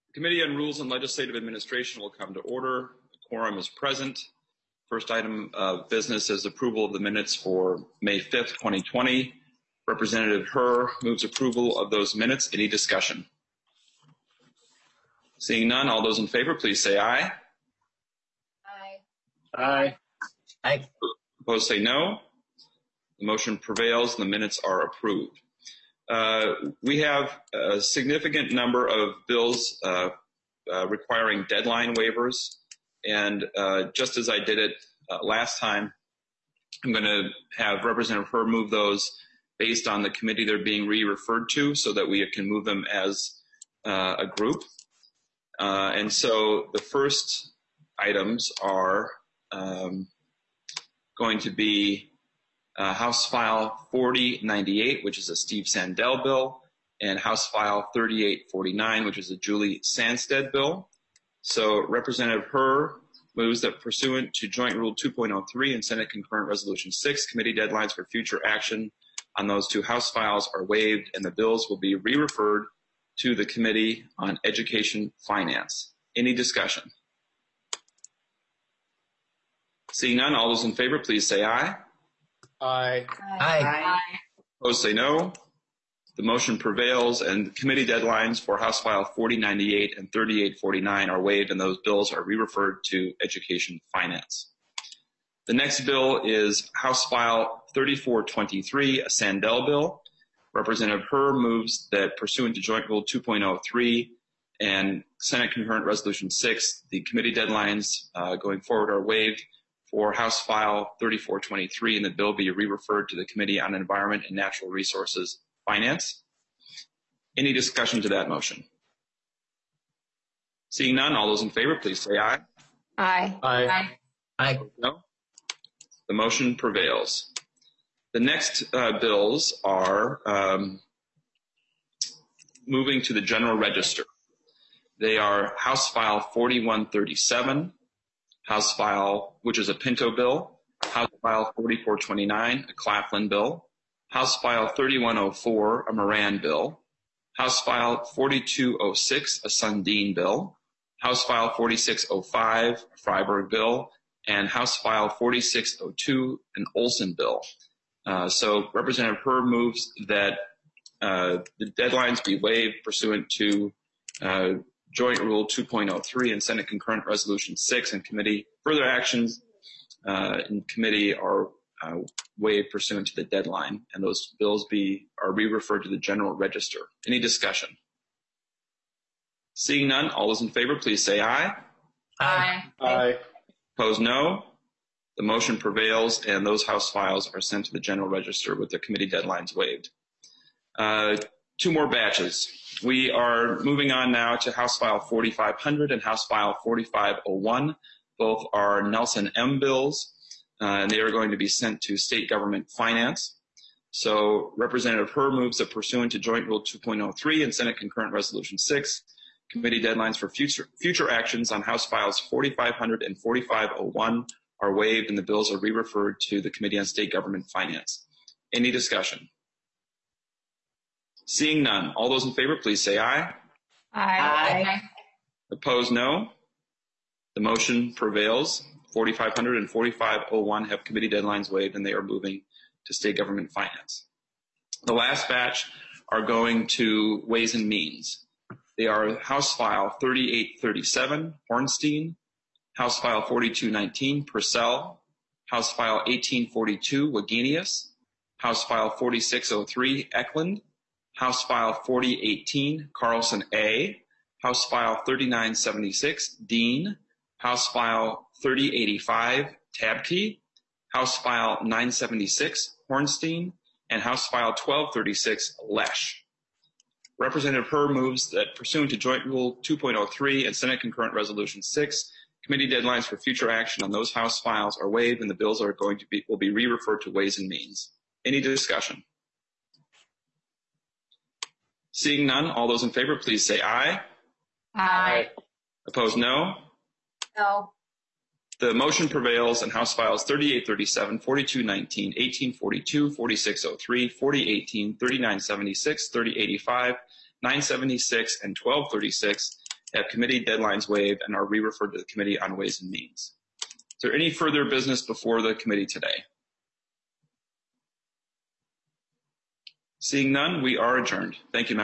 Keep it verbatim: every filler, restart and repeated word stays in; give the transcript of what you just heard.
The Committee on Rules and Legislative Administration will come to order. The quorum is present. First item of business is approval of the minutes for May fifth, twenty twenty. Representative Herr moves approval of those minutes. Any discussion? Seeing none, all those in favor, please say aye. Aye. Aye. Aye. Opposed, say no. The motion prevails and the minutes are approved. Uh, we have a significant number of bills uh, uh, requiring deadline waivers, and uh, just as I did it uh, last time, I'm going to have Representative Herr move those based on the committee they're being re-referred to so that we can move them as uh, a group. Uh, and so the first items are um, going to be Uh, House File forty ninety-eight, which is a Steve Sandell bill, and House File thirty-eight forty-nine, which is a Julie Sandsted bill. So Representative Herr moves that pursuant to Joint Rule two point oh three and Senate Concurrent Resolution six, committee deadlines for future action on those two House files are waived and the bills will be re-referred to the Committee on Education Finance. Any discussion? Seeing none, all those in favor, please say aye. Aye. Aye. Aye. Opposed, say no. The motion prevails, and committee deadlines for House File forty ninety-eight and thirty-eight forty-nine are waived, and those bills are re-referred to Education Finance. The next bill is House File thirty-four twenty-three, a Sandell bill. Representative Herr moves that pursuant to Joint Rule two point oh three and Senate Concurrent Resolution six, the committee deadlines uh, going forward are waived for House File thirty-four twenty-three, and the bill be re-referred to the Committee on Environment and Natural Resources Finance. Any discussion to that motion? Seeing none, all those in favor, please say aye. Aye. Aye. Aye. Aye. No? The motion prevails. The next uh, bills are um, moving to the General Register. They are House File forty-one thirty-seven, House File, which is a Pinto bill, House File forty-four twenty-nine, a Claflin bill, House File thirty-one oh four, a Moran bill, House File forty-two oh six, a Sundin bill, House File forty-six oh five, a Freiberg bill, and House File forty-six oh two, an Olson bill. Uh, so Representative Herr moves that uh, the deadlines be waived pursuant to uh, Joint Rule two point oh three and Senate Concurrent Resolution six, and committee further actions uh, in committee are uh, waived pursuant to the deadline, and those bills be are re-referred to the General Register. Any discussion? Seeing none, all those in favor, please say aye. Aye. Aye. Opposed, no. The motion prevails, and those House files are sent to the General Register with their committee deadlines waived. Uh, two more batches. We are moving on now to House File forty-five hundred and House File forty-five oh one. Both are Nelson M. bills, uh, and they are going to be sent to State Government Finance. So Representative Herr moves that pursuant to Joint Rule two point oh three and Senate Concurrent Resolution six, committee deadlines for future, future actions on House Files forty-five hundred and forty-five oh one are waived, and the bills are re-referred to the Committee on State Government Finance. Any discussion? Seeing none, all those in favor, please say aye. Aye. Aye. Opposed, no. The motion prevails. forty-five hundred and forty-five oh one have committee deadlines waived, and they are moving to State Government Finance. The last batch are going to Ways and Means. They are House File thirty-eight thirty-seven, Hornstein, House File forty-two nineteen, Purcell, House File eighteen forty-two, Wagenius, House File forty-six oh three, Eklund, House File forty eighteen, Carlson A, House File thirty-nine seventy-six, Dean, House File thirty eighty-five, Tabke, House File nine seventy-six, Hornstein, and House File twelve thirty-six, Lesh. Representative Herr moves that pursuant to Joint Rule two point oh three and Senate Concurrent Resolution six, committee deadlines for future action on those House files are waived, and the bills are going to be will be re-referred to Ways and Means. Any discussion? Seeing none, all those in favor, please say aye. Aye. Opposed, no. No. The motion prevails, and House Files thirty-eight thirty-seven, forty-two nineteen, eighteen forty-two, forty-six oh three, forty eighteen, thirty-nine seventy-six, thirty eighty-five, nine seventy-six, and twelve thirty-six have committee deadlines waived and are re-referred to the Committee on Ways and Means. Is there any further business before the committee today? Seeing none, we are adjourned. Thank you, members.